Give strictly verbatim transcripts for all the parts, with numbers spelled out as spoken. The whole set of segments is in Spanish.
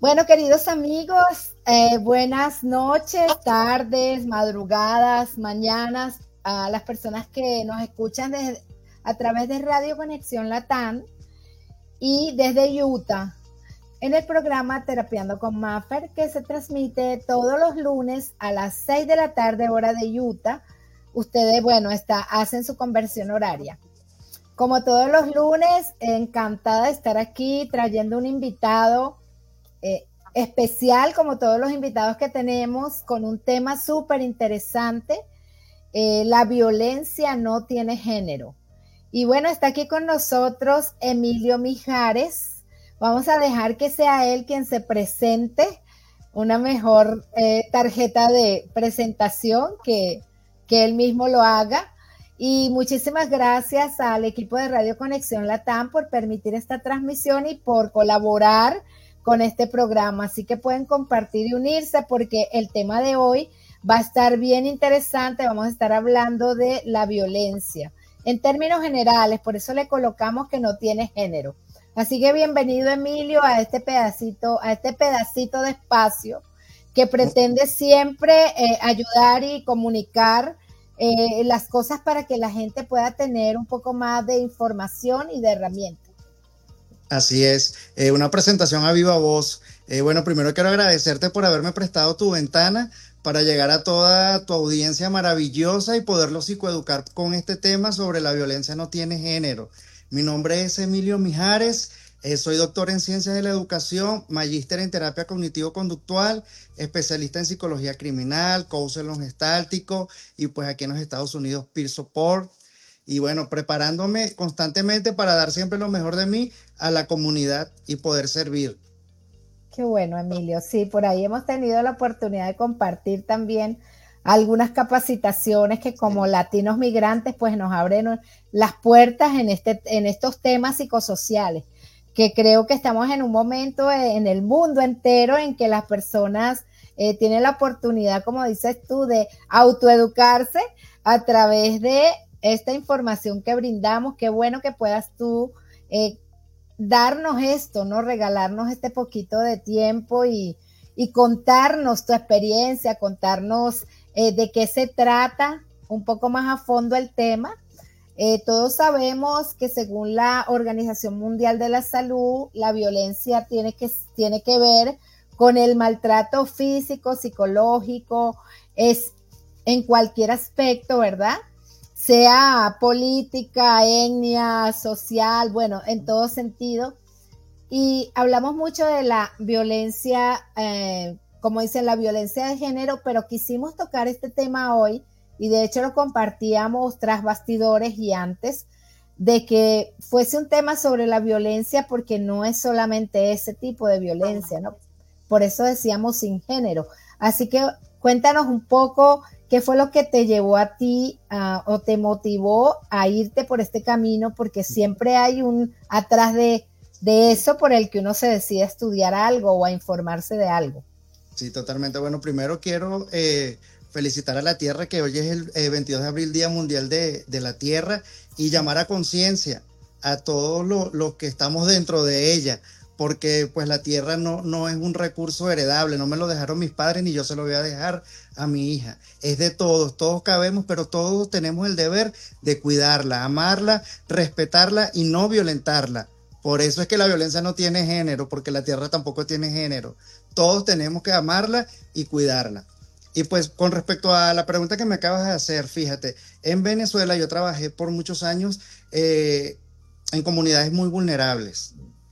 Bueno, queridos amigos, eh, buenas noches, tardes, madrugadas, mañanas, a las personas que nos escuchan desde, a través de Radio Conexión Latam y desde Utah, en el programa Terapiando con Maffer, que se transmite todos los lunes a las seis de la tarde, hora de Utah. Ustedes, bueno, está, hacen su conversión horaria. Como todos los lunes, encantada de estar aquí trayendo un invitado Eh, especial, como todos los invitados que tenemos, con un tema súper interesante. Eh, la violencia no tiene género. Y bueno, está aquí con nosotros Emilio Mijares. Vamos a dejar que sea él quien se presente, una mejor eh, tarjeta de presentación que, que él mismo lo haga. Y muchísimas gracias al equipo de Radio Conexión Latam por permitir esta transmisión y por colaborar con este programa, así que pueden compartir y unirse porque el tema de hoy va a estar bien interesante. Vamos a estar hablando de la violencia en términos generales, por eso le colocamos que no tiene género. Así que bienvenido, Emilio, a este pedacito, a este pedacito de espacio que pretende siempre eh, ayudar y comunicar eh, las cosas para que la gente pueda tener un poco más de información y de herramientas. Así es, eh, una presentación a viva voz. Eh, bueno, primero quiero agradecerte por haberme prestado tu ventana para llegar a toda tu audiencia maravillosa y poderlos psicoeducar con este tema sobre la violencia no tiene género. Mi nombre es Emilio Mijares, eh, soy doctor en Ciencias de la Educación, magíster en Terapia Cognitivo-Conductual, especialista en Psicología Criminal, counselor gestáltico y pues aquí en los Estados Unidos peer support. Y bueno, preparándome constantemente para dar siempre lo mejor de mí a la comunidad y poder servir. Qué bueno, Emilio. Sí, por ahí hemos tenido la oportunidad de compartir también algunas capacitaciones que como latinos migrantes pues nos abren las puertas en, este, en estos temas psicosociales, que creo que estamos en un momento en el mundo entero en que las personas eh, tienen la oportunidad, como dices tú, de autoeducarse a través de esta información que brindamos. Qué bueno que puedas tú eh, darnos esto, ¿no? Regalarnos este poquito de tiempo y, y contarnos tu experiencia, contarnos eh, de qué se trata, un poco más a fondo el tema. Eh, todos sabemos que según la Organización Mundial de la Salud, la violencia tiene que, tiene que ver con el maltrato físico, psicológico, es en cualquier aspecto, ¿verdad? Sea política, etnia, social, bueno, en todo sentido. Y hablamos mucho de la violencia, eh, como dicen, la violencia de género, pero quisimos tocar este tema hoy, y de hecho lo compartíamos tras bastidores y antes, de que fuese un tema sobre la violencia, porque no es solamente ese tipo de violencia, ¿no? Por eso decíamos sin género. Así que cuéntanos un poco qué fue lo que te llevó a ti uh, o te motivó a irte por este camino, porque siempre hay un atrás de, de eso por el que uno se decide a estudiar algo o a informarse de algo. Sí, totalmente. Bueno, primero quiero eh, felicitar a la Tierra, que hoy es el eh, veintidós de abril, Día Mundial de, de la Tierra, y llamar a conciencia a todos los lo que estamos dentro de ella, porque pues la tierra no, no es un recurso heredable, no me lo dejaron mis padres ni yo se lo voy a dejar a mi hija, es de todos, todos cabemos, pero todos tenemos el deber de cuidarla, amarla, respetarla y no violentarla. Por eso es que la violencia no tiene género, porque la tierra tampoco tiene género. Todos tenemos que amarla y cuidarla. Y pues con respecto a la pregunta que me acabas de hacer, fíjate, en Venezuela yo trabajé por muchos años eh, en comunidades muy vulnerables.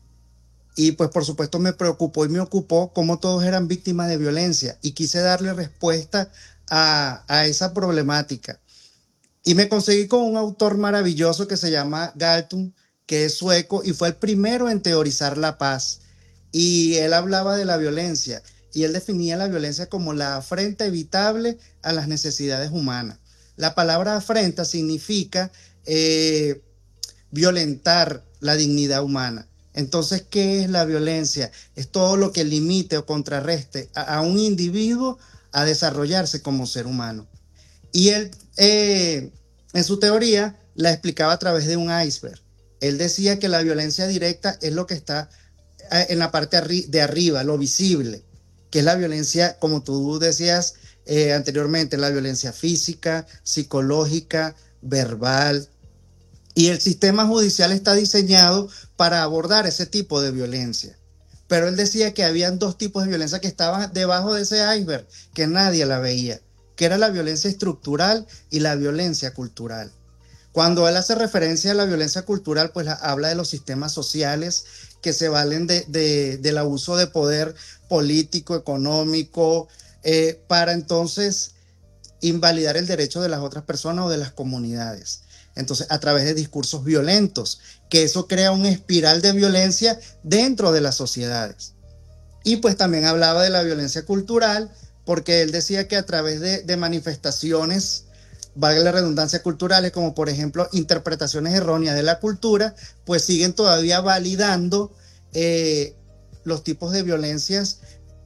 Y pues por supuesto me preocupó y me ocupó cómo todos eran víctimas de violencia y quise darle respuesta a, a esa problemática. Y me conseguí con un autor maravilloso que se llama Galtung, que es sueco y fue el primero en teorizar la paz. Y él hablaba de la violencia y él definía la violencia como la afrenta evitable a las necesidades humanas. La palabra afrenta significa eh, violentar la dignidad humana. Entonces, ¿qué es la violencia? Es todo lo que limite o contrarreste a, a un individuo a desarrollarse como ser humano. Y él, eh, en su teoría, la explicaba a través de un iceberg. Él decía que la violencia directa es lo que está en la parte arri- de arriba, lo visible, que es la violencia, como tú decías eh, anteriormente, la violencia física, psicológica, verbal. Y el sistema judicial está diseñado para abordar ese tipo de violencia. Pero él decía que habían dos tipos de violencia que estaban debajo de ese iceberg, que nadie la veía, que era la violencia estructural y la violencia cultural. Cuando él hace referencia a la violencia cultural, pues habla de los sistemas sociales que se valen de, de, del abuso de poder político, económico, eh, para entonces invalidar el derecho de las otras personas o de las comunidades. Entonces, a través de discursos violentos, que eso crea una espiral de violencia dentro de las sociedades. Y pues también hablaba de la violencia cultural, porque él decía que a través de, de manifestaciones, valga la redundancia, culturales, como por ejemplo interpretaciones erróneas de la cultura, pues siguen todavía validando eh, los tipos de violencias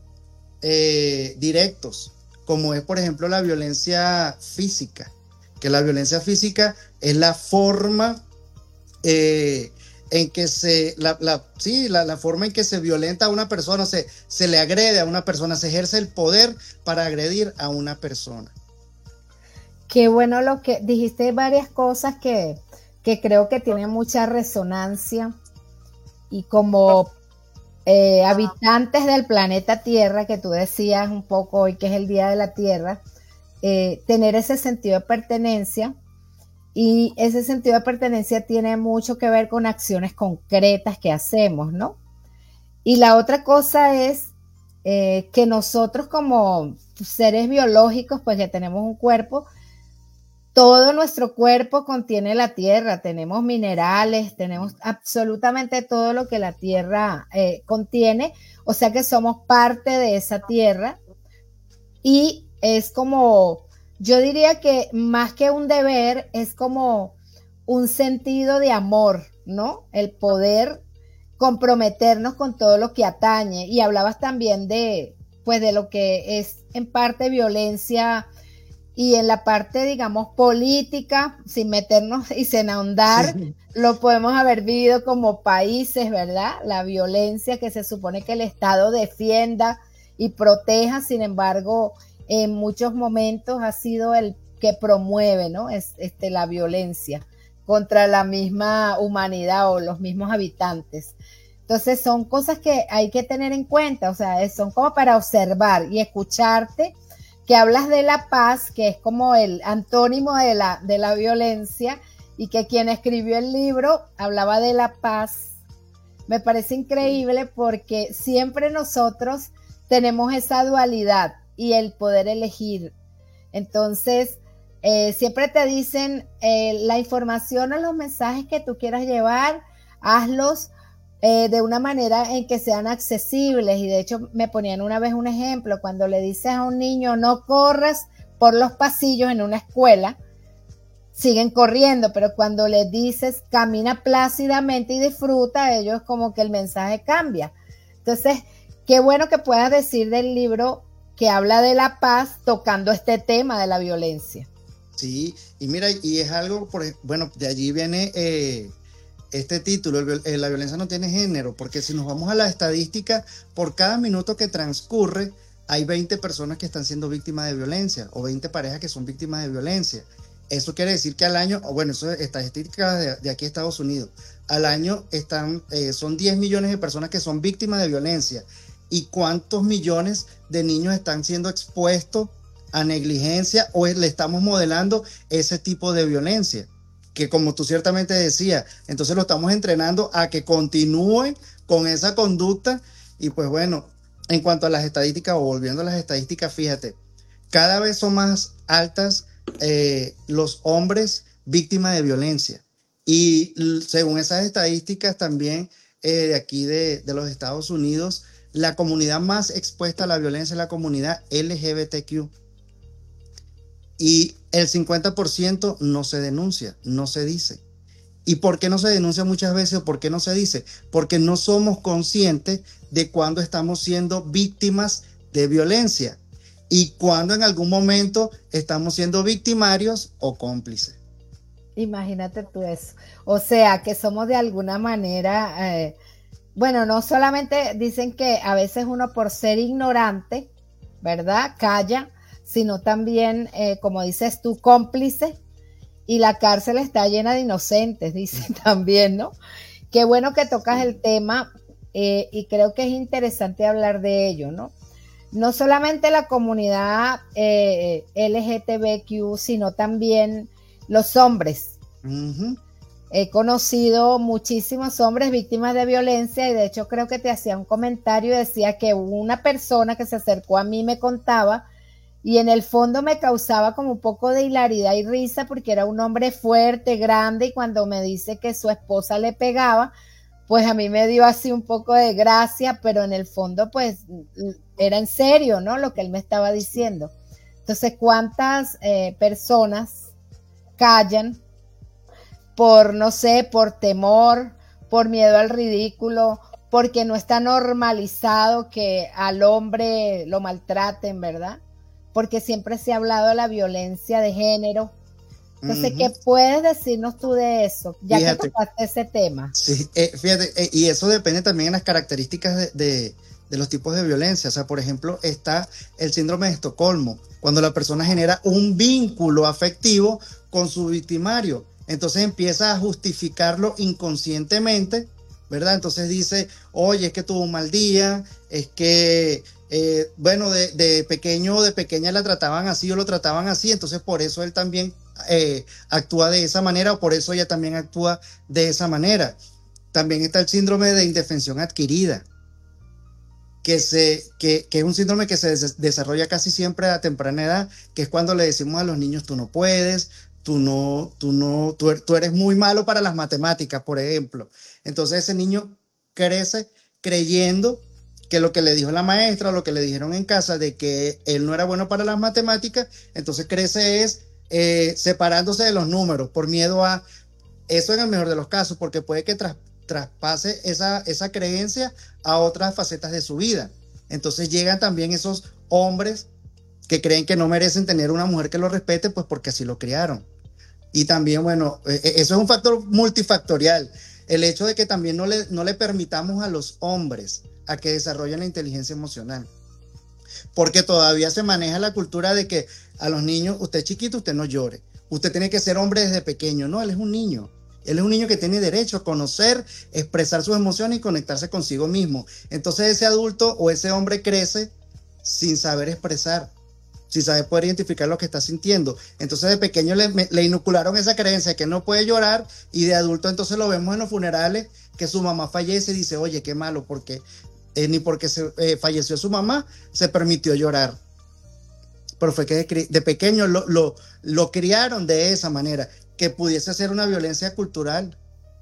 eh, directos, como es por ejemplo la violencia física, que la violencia física es la forma eh, en que se, la, la, sí, la, la forma en que se violenta a una persona, se, se le agrede a una persona, se ejerce el poder para agredir a una persona. Qué bueno lo que dijiste, varias cosas que, que creo que tienen mucha resonancia, y como eh, habitantes del planeta Tierra, que tú decías un poco hoy que es el Día de la Tierra, eh, tener ese sentido de pertenencia, y ese sentido de pertenencia tiene mucho que ver con acciones concretas que hacemos, ¿no? Y la otra cosa es eh, que nosotros como seres biológicos, pues que tenemos un cuerpo, todo nuestro cuerpo contiene la tierra, tenemos minerales, tenemos absolutamente todo lo que la tierra eh, contiene, o sea que somos parte de esa tierra, y es como, yo diría que más que un deber, es como un sentido de amor, ¿no? El poder comprometernos con todo lo que atañe. Y hablabas también de, pues, de lo que es en parte violencia, y en la parte, digamos, política, sin meternos y sin ahondar, sí, lo podemos haber vivido como países, ¿verdad? La violencia que se supone que el Estado defienda y proteja, sin embargo, en muchos momentos ha sido el que promueve, ¿no? Es, este, la violencia contra la misma humanidad o los mismos habitantes. Entonces son cosas que hay que tener en cuenta, o sea, son como para observar y escucharte, que hablas de la paz, que es como el antónimo de la, de la violencia, y que quien escribió el libro hablaba de la paz. Me parece increíble porque siempre nosotros tenemos esa dualidad y el poder elegir. Entonces, eh, siempre te dicen eh, la información o los mensajes que tú quieras llevar, hazlos Eh, de una manera en que sean accesibles. Y de hecho me ponían una vez un ejemplo, cuando le dices a un niño no corras por los pasillos en una escuela, siguen corriendo, pero cuando le dices camina plácidamente y disfruta, ellos como que el mensaje cambia. Entonces, qué bueno que puedas decir del libro que habla de la paz tocando este tema de la violencia. Sí, y mira, y es algo, por, bueno, de allí viene eh, este título, el, el, la violencia no tiene género, porque si nos vamos a la estadística, por cada minuto que transcurre, hay veinte personas que están siendo víctimas de violencia, o veinte parejas que son víctimas de violencia. Eso quiere decir que al año, o bueno, eso es estadística de, de aquí a Estados Unidos, al año están, eh, son diez millones de personas que son víctimas de violencia. ¿Y cuántos millones de niños están siendo expuestos a negligencia o le estamos modelando ese tipo de violencia? Que como tú ciertamente decías, entonces lo estamos entrenando a que continúen con esa conducta. Y pues bueno, en cuanto a las estadísticas, o volviendo a las estadísticas, fíjate, cada vez son más altas eh, los hombres víctimas de violencia. Y según esas estadísticas también eh, de aquí de, de los Estados Unidos, la comunidad más expuesta a la violencia es la comunidad L G B T Q. Y el cincuenta por ciento no se denuncia, no se dice. ¿Y por qué no se denuncia muchas veces o por qué no se dice? Porque no somos conscientes de cuando estamos siendo víctimas de violencia y cuando en algún momento estamos siendo victimarios o cómplices. Imagínate tú eso. O sea, que somos de alguna manera, eh, bueno, no solamente dicen que a veces uno por ser ignorante, ¿verdad? Calla, sino también, eh, como dices tú, cómplice, y la cárcel está llena de inocentes, dicen también, ¿no? Qué bueno que tocas el tema, eh, y creo que es interesante hablar de ello, ¿no? No solamente la comunidad eh, L G T B Q, sino también los hombres. Uh-huh. He conocido muchísimos hombres víctimas de violencia, y de hecho creo que te hacía un comentario y decía que una persona que se acercó a mí me contaba, y en el fondo me causaba como un poco de hilaridad y risa, porque era un hombre fuerte, grande, y cuando me dice que su esposa le pegaba, pues a mí me dio así un poco de gracia, pero en el fondo pues era en serio, ¿no? Lo que él me estaba diciendo. Entonces, ¿cuántas eh, personas callan por, no sé, por temor, por miedo al ridículo, porque no está normalizado que al hombre lo maltraten, ¿verdad? Porque siempre se ha hablado de la violencia de género. Entonces, uh-huh. ¿qué puedes decirnos tú de eso? Ya fíjate, que tocaste ese tema. Sí, eh, fíjate, eh, y eso depende también de las características de, de, de los tipos de violencia. O sea, por ejemplo, está el síndrome de Estocolmo, cuando la persona genera un vínculo afectivo con su victimario. Entonces empieza a justificarlo inconscientemente, ¿verdad? Entonces dice, oye, es que tuvo un mal día, es que, eh, bueno, de, de pequeño o de pequeña la trataban así o lo trataban así, entonces por eso él también eh, actúa de esa manera, o por eso ella también actúa de esa manera. También está el síndrome de indefensión adquirida, que, se, que, que es un síndrome que se des- desarrolla casi siempre a temprana edad, que es cuando le decimos a los niños, tú no puedes, tú no, tú no, tú, tú eres muy malo para las matemáticas, por ejemplo. Entonces ese niño crece creyendo que lo que le dijo la maestra o lo que le dijeron en casa de que él no era bueno para las matemáticas, entonces crece es eh, separándose de los números por miedo a eso, en el mejor de los casos, porque puede que tras, traspase esa, esa creencia a otras facetas de su vida. Entonces llegan también esos hombres que creen que no merecen tener una mujer que los respete, pues porque así lo criaron. Y también, bueno, eso es un factor multifactorial. El hecho de que también no le, no le permitamos a los hombres a que desarrollen la inteligencia emocional. Porque todavía se maneja la cultura de que a los niños, usted es chiquito, usted no llore. Usted tiene que ser hombre desde pequeño. No, él es un niño. Él es un niño que tiene derecho a conocer, expresar sus emociones y conectarse consigo mismo. Entonces ese adulto o ese hombre crece sin saber expresar, sin saber poder identificar lo que está sintiendo. Entonces de pequeño le, me, le inocularon esa creencia que no puede llorar, y de adulto entonces lo vemos en los funerales, que su mamá fallece y dice, oye, qué malo, porque eh, ni porque se, eh, falleció su mamá se permitió llorar. Pero fue que de, de pequeño lo, lo, lo criaron de esa manera, que pudiese ser una violencia cultural.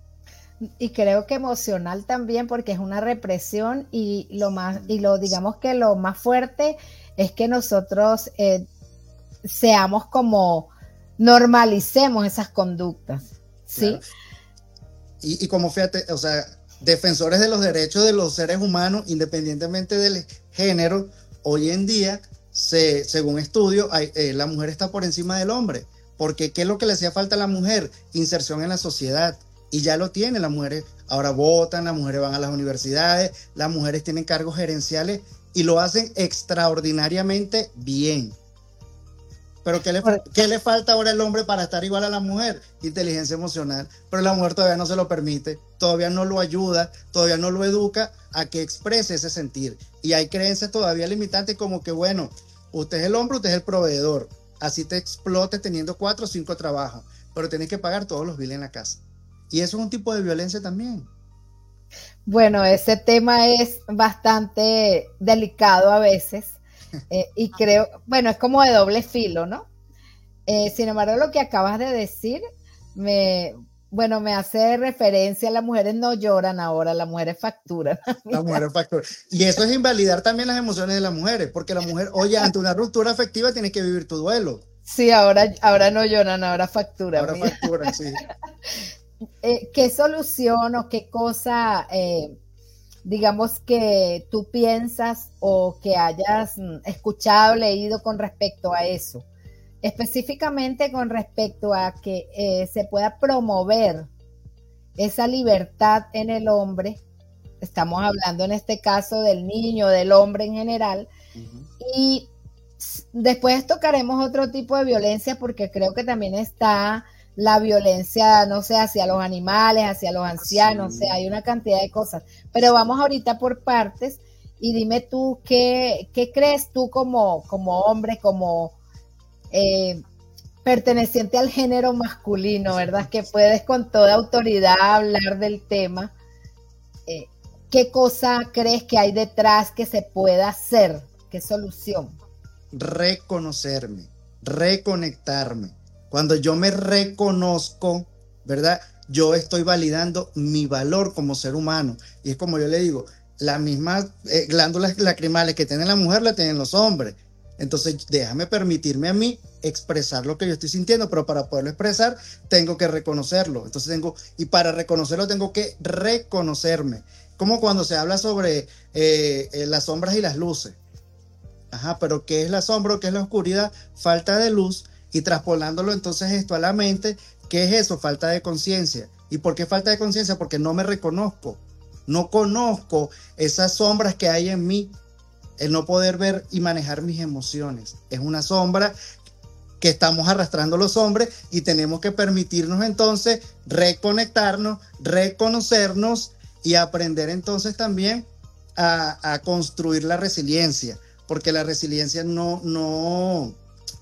Y creo que emocional también, porque es una represión, y lo más, y lo digamos que lo más fuerte es que nosotros eh, seamos como, normalicemos esas conductas, ¿sí? Claro. Y, y como fíjate, o sea, defensores de los derechos de los seres humanos, independientemente del género, hoy en día, se, según estudios, hay, eh, la mujer está por encima del hombre. Porque ¿qué es lo que le hacía falta a la mujer? Inserción en la sociedad. Y ya lo tienen, las mujeres ahora votan, las mujeres van a las universidades, las mujeres tienen cargos gerenciales y lo hacen extraordinariamente bien. Pero ¿qué le, ¿qué le falta ahora al hombre para estar igual a la mujer? Inteligencia emocional. Pero la mujer todavía no se lo permite, todavía no lo ayuda, todavía no lo educa a que exprese ese sentir. Y hay creencias todavía limitantes como que, bueno, usted es el hombre, usted es el proveedor. Así te explotes teniendo cuatro o cinco trabajos, pero tienes que pagar todos los biles en la casa. Y eso es un tipo de violencia también. Bueno, ese tema es bastante delicado a veces, eh, y creo, bueno, es como de doble filo, ¿no? Eh, sin embargo, lo que acabas de decir, me, bueno, me hace referencia a las mujeres no lloran ahora, las mujeres facturan. Las mujeres facturan. Y eso es invalidar también las emociones de las mujeres, porque la mujer, oye, ante una ruptura afectiva tienes que vivir tu duelo. Sí, ahora, ahora no lloran, ahora facturan. Ahora mira. facturan, sí. Eh, ¿Qué solución o qué cosa, eh, digamos, que tú piensas o que hayas escuchado, leído con respecto a eso? Específicamente con respecto a que eh, se pueda promover esa libertad en el hombre, Estamos hablando en este caso del niño, del hombre en general. Uh-huh. Y después tocaremos otro tipo de violencia, porque creo que también está la violencia, no sé, hacia los animales, hacia los ancianos, sí. O sea, hay una cantidad de cosas. Pero vamos ahorita por partes y dime tú, ¿qué, qué crees tú como, como hombre, como eh, perteneciente al género masculino, ¿verdad? Que puedes con toda autoridad hablar del tema. Eh, ¿Qué cosa crees que hay detrás que se pueda hacer? ¿Qué solución? Reconocerme, reconectarme. Cuando yo me reconozco, ¿verdad? Yo estoy validando mi valor como ser humano. Y es como yo le digo, las mismas eh, glándulas lacrimales que tiene la mujer, las tienen los hombres. Entonces, déjame permitirme a mí expresar lo que yo estoy sintiendo, pero para poderlo expresar, tengo que reconocerlo. Entonces tengo, y para reconocerlo tengo que reconocerme. Como cuando se habla sobre eh, eh, las sombras y las luces. Ajá, pero ¿qué es la sombra? ¿Qué es la oscuridad? Falta de luz. Y traspolándolo entonces esto a la mente, ¿qué es eso? Falta de conciencia. ¿Y por qué falta de conciencia? Porque no me reconozco. No conozco esas sombras que hay en mí. El no poder ver y manejar mis emociones. Es una sombra que estamos arrastrando los hombres y tenemos que permitirnos entonces reconectarnos, reconocernos y aprender entonces también a, a construir la resiliencia. Porque la resiliencia no, no,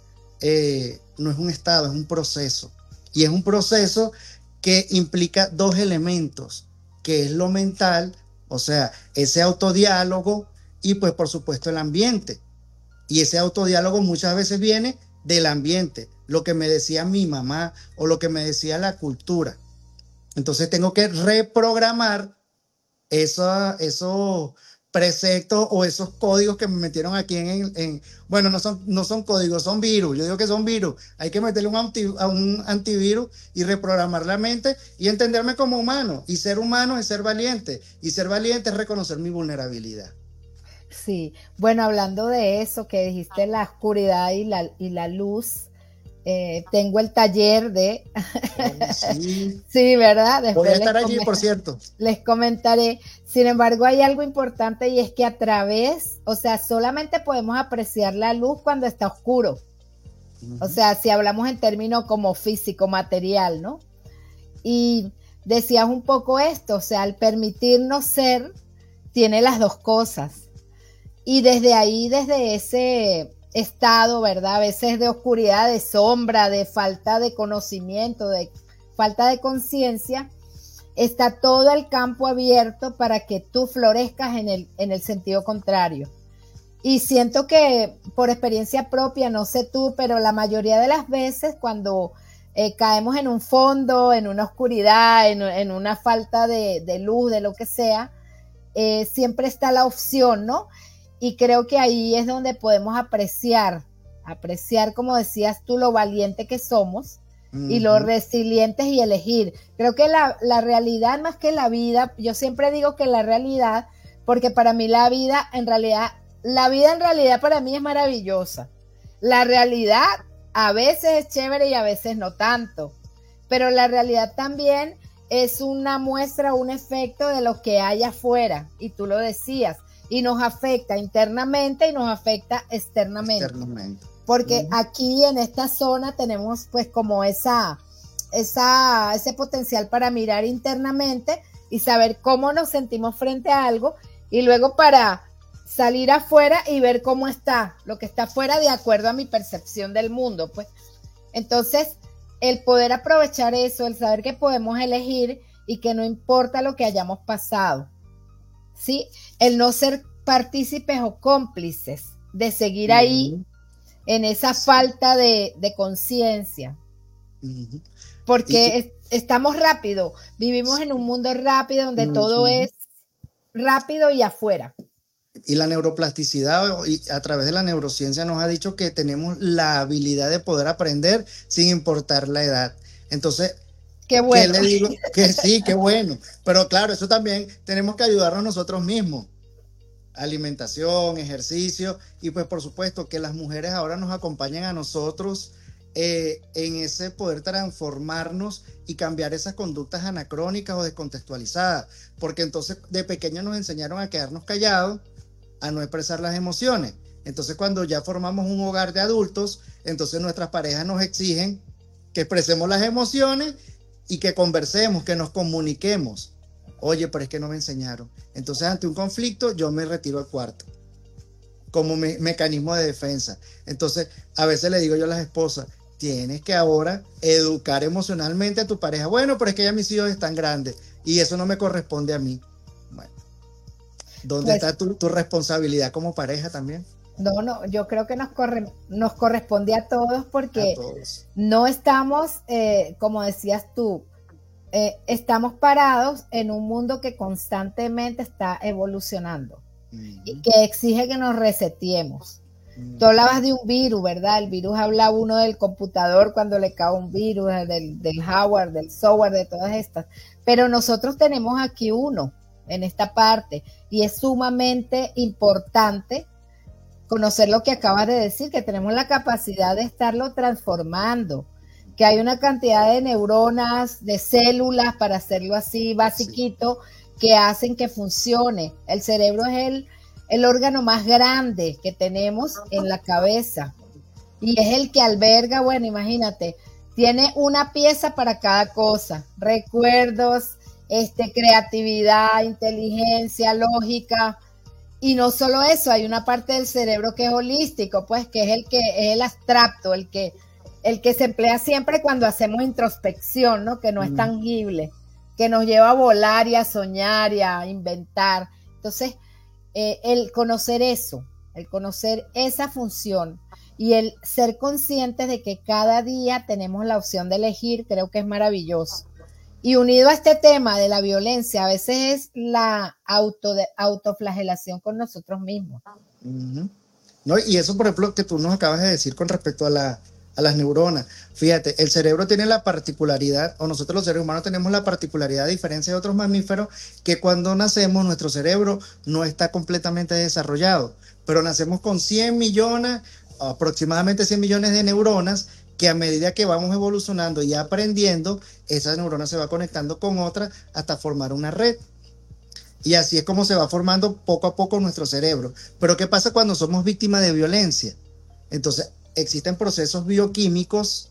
eh, no es un estado, es un proceso. Y es un proceso que implica dos elementos, que es lo mental, o sea, ese autodiálogo y pues por supuesto el ambiente. Y ese autodiálogo muchas veces viene del ambiente, lo que me decía mi mamá o lo que me decía la cultura. Entonces tengo que reprogramar esos... eso, preceptos o esos códigos que me metieron aquí en, en bueno, no son, no son códigos, son virus. Yo digo que son virus. Hay que meterle un, anti, a un antivirus y reprogramar la mente y entenderme como humano. Y ser humano es ser valiente. Y ser valiente es reconocer mi vulnerabilidad. Sí, bueno, hablando de eso que dijiste, la oscuridad y la, y la luz, eh, tengo el taller de... Sí, sí, ¿verdad? Después voy a estar allí, por cierto. Les comentaré. Sin embargo, hay algo importante y es que a través, o sea, solamente podemos apreciar la luz cuando está oscuro. Uh-huh. O sea, si hablamos en términos como físico, material, ¿no? Y decías un poco esto, o sea, al permitirnos ser, tiene las dos cosas. Y desde ahí, desde ese estado, ¿verdad? A veces de oscuridad, de sombra, de falta de conocimiento, de falta de conciencia, está todo el campo abierto para que tú florezcas en el, en el sentido contrario. Y siento que por experiencia propia, no sé tú, pero la mayoría de las veces cuando eh, caemos en un fondo, en una oscuridad, en, en una falta de, de luz, de lo que sea, eh, siempre está la opción, ¿no? Y creo que ahí es donde podemos apreciar, apreciar, como decías tú, lo valiente que somos uh-huh. y lo resilientes y elegir. Creo que la, la realidad más que la vida, yo siempre digo que la realidad, porque para mí la vida en realidad, la vida en realidad para mí es maravillosa. La realidad a veces es chévere y a veces no tanto, pero la realidad también es una muestra, un efecto de lo que hay afuera, y tú lo decías. Y nos afecta internamente y nos afecta externamente. externamente. Porque uh-huh. aquí en esta zona tenemos pues como esa, esa, ese potencial para mirar internamente y saber cómo nos sentimos frente a algo y luego para salir afuera y ver cómo está, lo que está afuera de acuerdo a mi percepción del mundo. Pues. Entonces, el poder aprovechar eso, el saber que podemos elegir y que no importa lo que hayamos pasado. ¿Sí? El no ser partícipes o cómplices de seguir uh-huh. ahí en esa falta de, de conciencia. Uh-huh. Porque es, estamos rápido, vivimos en un mundo rápido donde uh-huh. todo es rápido y afuera. Y la neuroplasticidad a través de la neurociencia nos ha dicho que tenemos la habilidad de poder aprender sin importar la edad. Entonces, qué bueno. ¿qué le digo? Que sí, qué bueno. Pero claro, eso también tenemos que ayudarnos nosotros mismos. Alimentación, ejercicio y pues por supuesto que las mujeres ahora nos acompañen a nosotros eh, en ese poder transformarnos y cambiar esas conductas anacrónicas o descontextualizadas, porque entonces de pequeños nos enseñaron a quedarnos callados, a no expresar las emociones. Entonces cuando ya formamos un hogar de adultos, entonces nuestras parejas nos exigen que expresemos las emociones y que conversemos, que nos comuniquemos. Oye, pero es que no me enseñaron. Entonces ante un conflicto yo me retiro al cuarto como me mecanismo de defensa. Entonces a veces le digo yo a las esposas, tienes que ahora educar emocionalmente a tu pareja. Bueno, pero es que ya mis hijos están grandes y eso no me corresponde a mí. Bueno, ¿dónde pues, está tu, tu responsabilidad como pareja también? No, no, yo creo que nos, corre, nos corresponde a todos porque a todos. No estamos, eh, como decías tú, eh, estamos parados en un mundo que constantemente está evolucionando mm. y que exige que nos reseteemos. Mm. Tú hablabas de un virus, ¿verdad? El virus habla uno del computador cuando le cae un virus, del, del hardware, del software, de todas estas. Pero nosotros tenemos aquí uno en esta parte y es sumamente importante conocer lo que acabas de decir, que tenemos la capacidad de estarlo transformando, que hay una cantidad de neuronas, de células, para hacerlo así basiquito, sí. que hacen que funcione. El cerebro es el, el órgano más grande que tenemos en la cabeza y es el que alberga, bueno, imagínate, tiene una pieza para cada cosa, recuerdos, este, creatividad, inteligencia, lógica. Y no solo eso, hay una parte del cerebro que es holístico, pues que es el que es el abstracto, el que, el que se emplea siempre cuando hacemos introspección, ¿no? Que no mm. es tangible, que nos lleva a volar y a soñar y a inventar. Entonces, eh, el conocer eso, el conocer esa función y el ser conscientes de que cada día tenemos la opción de elegir, creo que es maravilloso. Y unido a este tema de la violencia, a veces es la auto de, autoflagelación con nosotros mismos. Uh-huh. No, y eso, por ejemplo, que tú nos acabas de decir con respecto a, la, a las neuronas. Fíjate, el cerebro tiene la particularidad, o nosotros los seres humanos tenemos la particularidad, a diferencia de otros mamíferos, que cuando nacemos nuestro cerebro no está completamente desarrollado, pero nacemos con cien millones, aproximadamente cien millones de neuronas, que a medida que vamos evolucionando y aprendiendo, esa neurona se va conectando con otra hasta formar una red. Y así es como se va formando poco a poco nuestro cerebro. Pero ¿qué pasa cuando somos víctimas de violencia? Entonces, existen procesos bioquímicos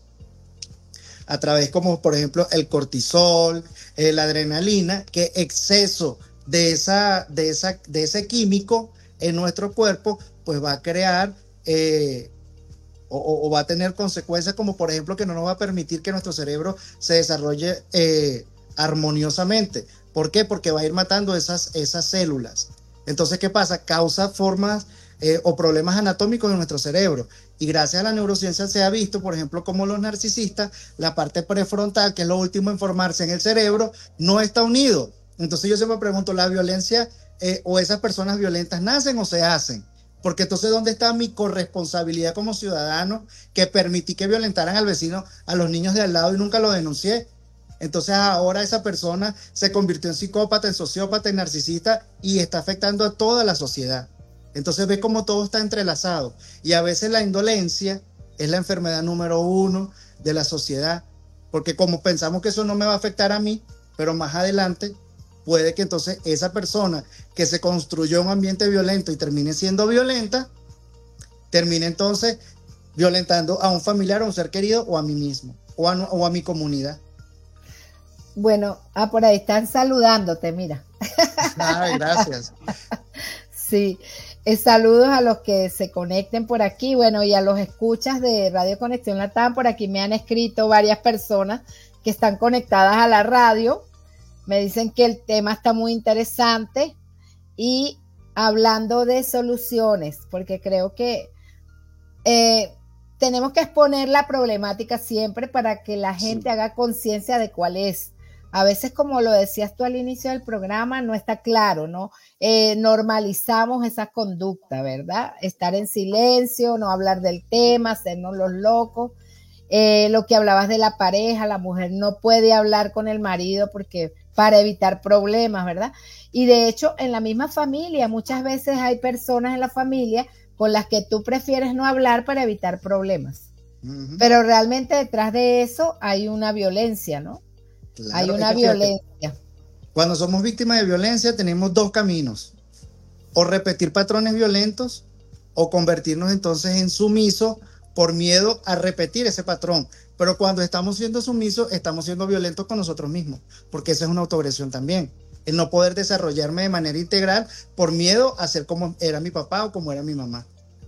a través como, por ejemplo, el cortisol, eh, la adrenalina, que exceso de, esa, de, esa, de ese químico en nuestro cuerpo, pues va a crear... Eh, O, o va a tener consecuencias como, por ejemplo, que no nos va a permitir que nuestro cerebro se desarrolle eh, armoniosamente. ¿Por qué? Porque va a ir matando esas, esas células. Entonces, ¿qué pasa? Causa formas eh, o problemas anatómicos en nuestro cerebro. Y gracias a la neurociencia se ha visto, por ejemplo, como los narcisistas, la parte prefrontal, que es lo último en formarse en el cerebro, no está unido. Entonces yo siempre pregunto, ¿la violencia eh, o esas personas violentas nacen o se hacen? Porque entonces, ¿dónde está mi corresponsabilidad como ciudadano que permití que violentaran al vecino, a los niños de al lado y nunca lo denuncié? Entonces ahora esa persona se convirtió en psicópata, en sociópata, en narcisista y está afectando a toda la sociedad. Entonces ve cómo todo está entrelazado. Y a veces la indolencia es la enfermedad número uno de la sociedad. Porque como pensamos que eso no me va a afectar a mí, pero más adelante... puede que entonces esa persona que se construyó un ambiente violento y termine siendo violenta, termine entonces violentando a un familiar, a un ser querido o a mí mismo o a, o a mi comunidad. Bueno, ah, por ahí están saludándote, mira. Ay, gracias. Sí, eh, saludos a los que se conecten por aquí, bueno, y a los escuchas de Radio Conexión Latam. Por aquí me han escrito varias personas que están conectadas a la radio. Me dicen que el tema está muy interesante y hablando de soluciones, porque creo que eh, tenemos que exponer la problemática siempre para que la gente sí. haga conciencia de cuál es. A veces, como lo decías tú al inicio del programa, no está claro, ¿no? Eh, normalizamos esa conducta, ¿verdad? Estar en silencio, no hablar del tema, hacernos los locos. Eh, lo que hablabas de la pareja, la mujer no puede hablar con el marido porque para evitar problemas, ¿verdad? Y de hecho, en la misma familia, muchas veces hay personas en la familia con las que tú prefieres no hablar para evitar problemas. Ujú. Pero realmente detrás de eso hay una violencia, ¿no? Claro, Hay es una que fíjate, violencia. cuando somos víctimas de violencia tenemos dos caminos: o repetir patrones violentos o convertirnos entonces en sumisos por miedo a repetir ese patrón. Pero cuando estamos siendo sumisos, estamos siendo violentos con nosotros mismos, porque esa es una autoagresión también. El no poder desarrollarme de manera integral por miedo a ser como era mi papá o como era mi mamá.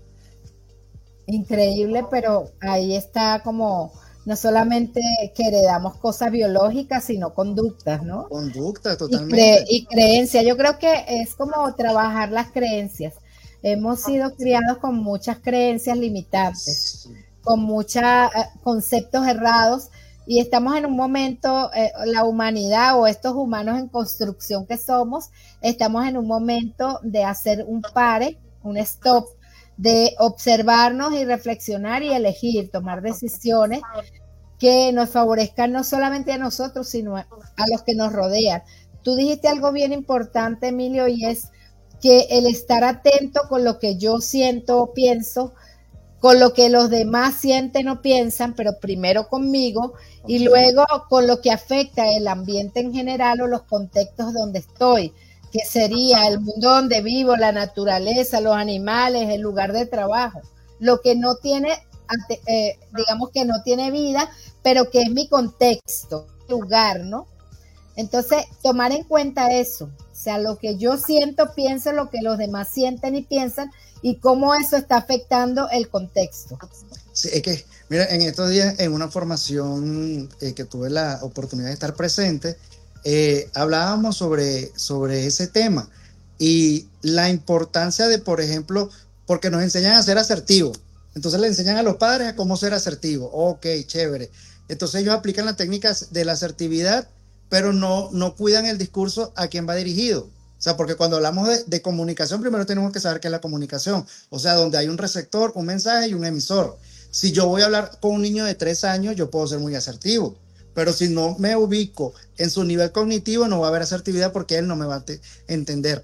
Increíble, pero ahí está como no solamente que heredamos cosas biológicas, sino conductas, ¿no? Conducta, Y, cre totalmente. y creencia. Yo creo que es como trabajar las creencias. Hemos sido criados con muchas creencias limitantes, Sí. con muchos eh, conceptos errados, y estamos en un momento, eh, la humanidad o estos humanos en construcción que somos, estamos en un momento de hacer un pare, un stop, de observarnos y reflexionar y elegir, tomar decisiones que nos favorezcan no solamente a nosotros, sino a, a los que nos rodean. Tú dijiste algo bien importante, Emilio, y es que el estar atento con lo que yo siento o pienso, con lo que los demás sienten o piensan, pero primero conmigo, y luego con lo que afecta el ambiente en general o los contextos donde estoy, que sería el mundo donde vivo, la naturaleza, los animales, el lugar de trabajo, lo que no tiene, eh, digamos que no tiene vida, pero que es mi contexto, lugar, ¿no? Entonces, tomar en cuenta eso, o sea, lo que yo siento, pienso, lo que los demás sienten y piensan, y cómo eso está afectando el contexto. Sí, es que, mira, en estos días, en una formación eh, que tuve la oportunidad de estar presente, eh, hablábamos sobre, sobre ese tema y la importancia de, por ejemplo, porque nos enseñan a ser asertivos. Entonces le enseñan a los padres a cómo ser asertivos. Ok, chévere. Entonces ellos aplican las técnicas de la asertividad, pero no, no cuidan el discurso a quien va dirigido. O sea, porque cuando hablamos de, de comunicación, primero tenemos que saber qué es la comunicación. O sea, donde hay un receptor, un mensaje y un emisor. Si yo voy a hablar con un niño de tres años, yo puedo ser muy asertivo. Pero si no me ubico en su nivel cognitivo, no va a haber asertividad porque él no me va a entender.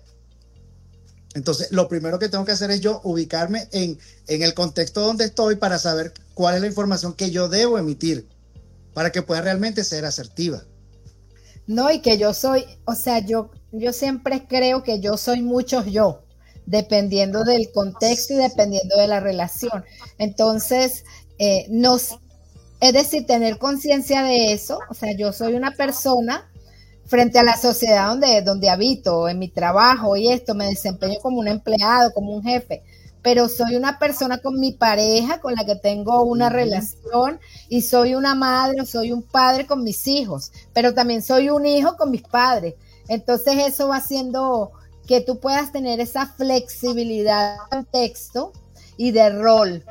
Entonces, lo primero que tengo que hacer es yo ubicarme en, en el contexto donde estoy para saber cuál es la información que yo debo emitir para que pueda realmente ser asertiva. No, y que yo soy, o sea, yo, yo siempre creo que yo soy muchos yo, dependiendo del contexto y dependiendo de la relación. Entonces, eh, nos, es decir, tener conciencia de eso, o sea, yo soy una persona frente a la sociedad donde, donde habito, en mi trabajo y esto, me desempeño como un empleado, como un jefe, pero soy una persona con mi pareja, con la que tengo una uh-huh. relación, y soy una madre o soy un padre con mis hijos, pero también soy un hijo con mis padres. Entonces eso va haciendo que tú puedas tener esa flexibilidad de contexto y de rol.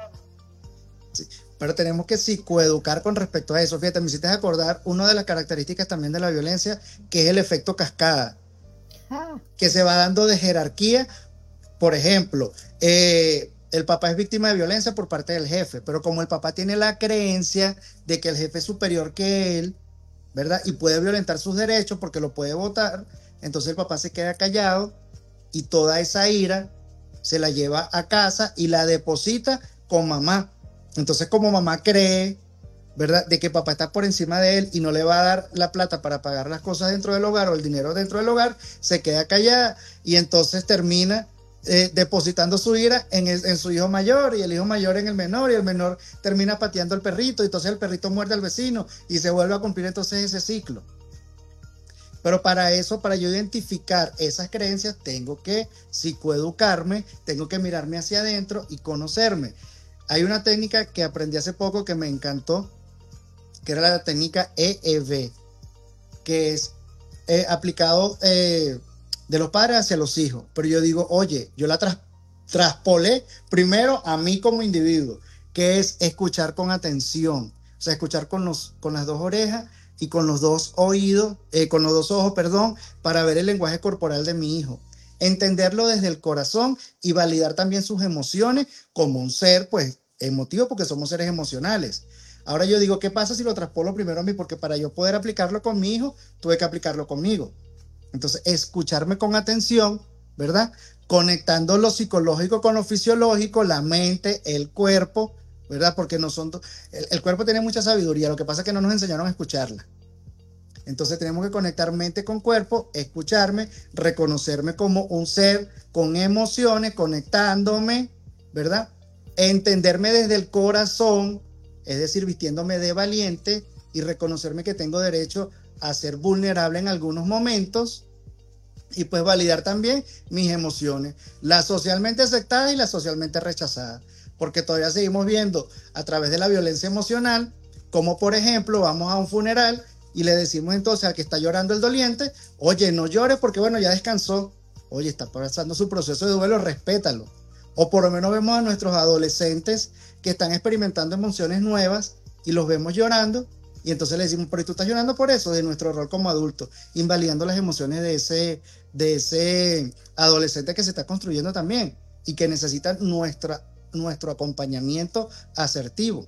Sí, pero tenemos que psicoeducar con respecto a eso. Fíjate, me hiciste acordar una de las características también de la violencia, que es el efecto cascada, ah. que se va dando de jerarquía. Por ejemplo, eh, el papá es víctima de violencia por parte del jefe, pero como el papá tiene la creencia de que el jefe es superior que él, ¿verdad? Y puede violentar sus derechos porque lo puede votar, entonces el papá se queda callado y toda esa ira se la lleva a casa y la deposita con mamá. Entonces, como mamá cree, ¿verdad?, de que papá está por encima de él y no le va a dar la plata para pagar las cosas dentro del hogar o el dinero dentro del hogar, se queda callada y entonces termina Eh, depositando su ira en, el, en su hijo mayor y el hijo mayor en el menor y el menor termina pateando al perrito y entonces el perrito muerde al vecino y se vuelve a cumplir entonces ese ciclo. Pero para eso, para yo identificar esas creencias, tengo que psicoeducarme, tengo que mirarme hacia adentro y conocerme. Hay una técnica que aprendí hace poco que me encantó, que era la técnica E E V, que es eh, aplicado eh, de los padres hacia los hijos, pero yo digo, oye, yo la tras, traspolé primero a mí como individuo, que es escuchar con atención, o sea, escuchar con, los, con las dos orejas y con los dos oídos, eh, con los dos ojos, perdón, para ver el lenguaje corporal de mi hijo, entenderlo desde el corazón y validar también sus emociones como un ser, pues, emotivo, porque somos seres emocionales. Ahora yo digo, ¿qué pasa si lo traspolo primero a mí? Porque para yo poder aplicarlo con mi hijo, tuve que aplicarlo conmigo. Entonces, escucharme con atención, ¿verdad? Conectando lo psicológico con lo fisiológico, la mente, el cuerpo, ¿verdad? Porque no son, el, el cuerpo tiene mucha sabiduría, lo que pasa es que no nos enseñaron a escucharla. Entonces tenemos que conectar mente con cuerpo, escucharme, reconocerme como un ser con emociones, conectándome, ¿verdad? Entenderme desde el corazón, es decir, vistiéndome de valiente y reconocerme que tengo derecho a ser vulnerable en algunos momentos y pues validar también mis emociones, las socialmente aceptadas y las socialmente rechazadas, porque todavía seguimos viendo a través de la violencia emocional, como por ejemplo vamos a un funeral y le decimos entonces al que está llorando el doliente, oye, no llores porque bueno, ya descansó, oye, está pasando su proceso de duelo, respétalo. O por lo menos vemos a nuestros adolescentes que están experimentando emociones nuevas y los vemos llorando y entonces le decimos, pero tú estás llorando por eso, de nuestro rol como adulto, invalidando las emociones de ese, de ese adolescente que se está construyendo también y que necesita nuestra, nuestro acompañamiento asertivo.